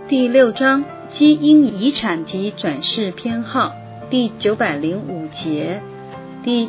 第6章基因遗产及转世偏好，第905节，第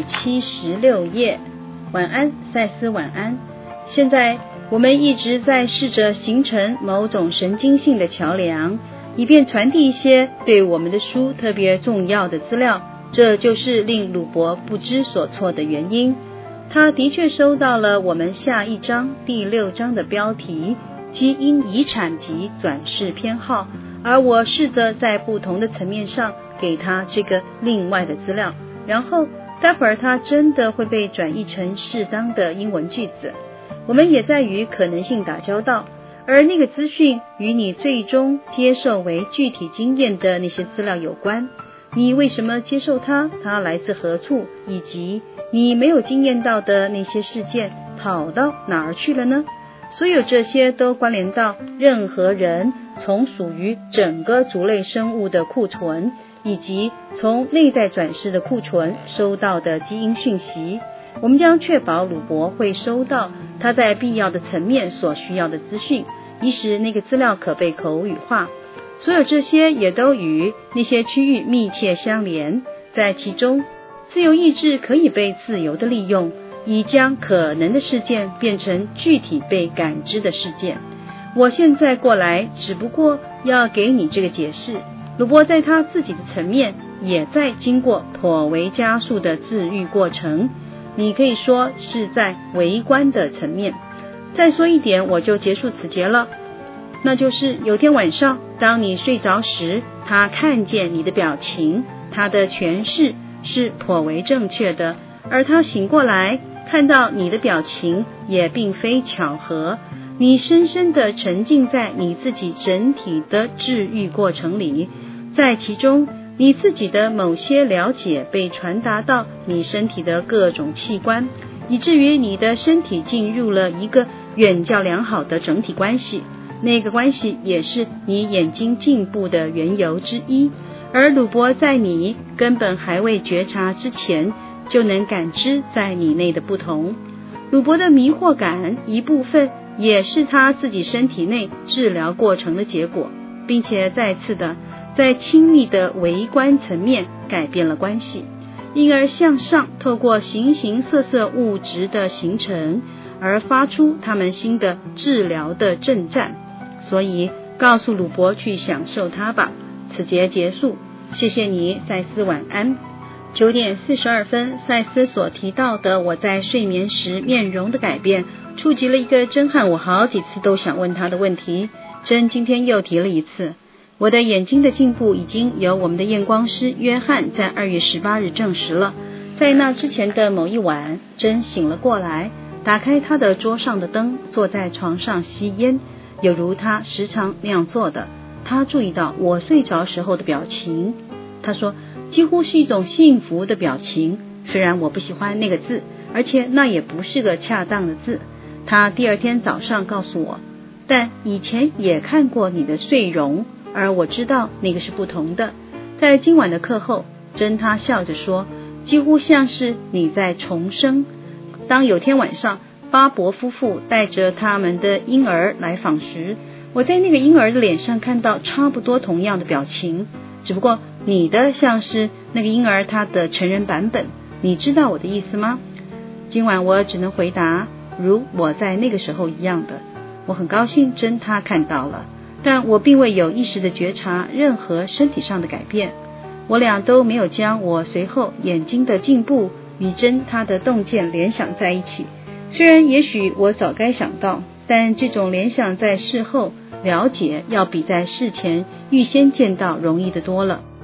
176页。晚安，赛斯，晚安。现在我们一直在试着形成某种神经性的桥梁，以便传递一些对我们的书特别重要的资料。这就是令鲁伯不知所措的原因。他的确收到了我们下一章第6章的标题基因遗产及转世偏好，而我试着在不同的层面上给他这个另外的资料，然后待会儿他真的会被转译成适当的英文句子。我们也在与可能性打交道，而那个资讯与你最终接受为具体经验的那些资料有关。你为什么接受它？它来自何处？以及你没有经验到的那些事件跑到哪儿去了呢？所有这些都关联到任何人从属于整个族类生物的库存，以及从内在转世的库存收到的基因讯息。我们将确保鲁伯会收到他在必要的层面所需要的资讯，以使那个资料可被口语化。所有这些也都与那些区域密切相连，在其中自由意志可以被自由的利用，以将可能的事件变成具体被感知的事件。我现在过来只不过要给你这个解释。鲁伯在他自己的层面也在经过颇为加速的自愈过程，你可以说是在微观的层面。再说一点我就结束此节了，那就是有天晚上当你睡着时，他看见你的表情，他的诠释是颇为正确的，而他醒过来看到你的表情也并非巧合。你深深地沉浸在你自己整体的治愈过程里，在其中你自己的某些了解被传达到你身体的各种器官，以至于你的身体进入了一个远较良好的整体关系。那个关系也是你眼睛进步的缘由之一，而鲁伯在你根本还未觉察之前就能感知在你内的不同。鲁伯的迷惑感一部分也是他自己身体内治疗过程的结果，并且再次的在亲密的微观层面改变了关系，因而向上透过形形色色物质的形成而发出他们新的治疗的震颤。所以告诉鲁伯去享受它吧。此节结束，谢谢你，赛斯，晚安。9点42分，赛斯所提到的我在睡眠时面容的改变，触及了一个珍和我好几次都想问他的问题。珍今天又提了一次。我的眼睛的进步已经由我们的验光师约翰在2月18日证实了。在那之前的某一晚，珍醒了过来，打开他的桌上的灯，坐在床上吸烟，有如他时常那样做的。他注意到我睡着时候的表情，他说几乎是一种幸福的表情，虽然我不喜欢那个字，而且那也不是个恰当的字。他第2天早上告诉我，但以前也看过你的睡容，而我知道那个是不同的。在今晚的课后，珍他笑着说，几乎像是你在重生。当有天晚上巴伯夫妇带着他们的婴儿来访时，我在那个婴儿的脸上看到差不多同样的表情，只不过你的像是那个婴儿他的成人版本。你知道我的意思吗？今晚我只能回答如我在那个时候一样的。我很高兴珍他看到了，但我并未有意识的觉察任何身体上的改变。我俩都没有将我随后眼睛的进步与珍他的洞见联想在一起。虽然也许我早该想到，但这种联想在事后了解要比在事前预先见到容易得多了。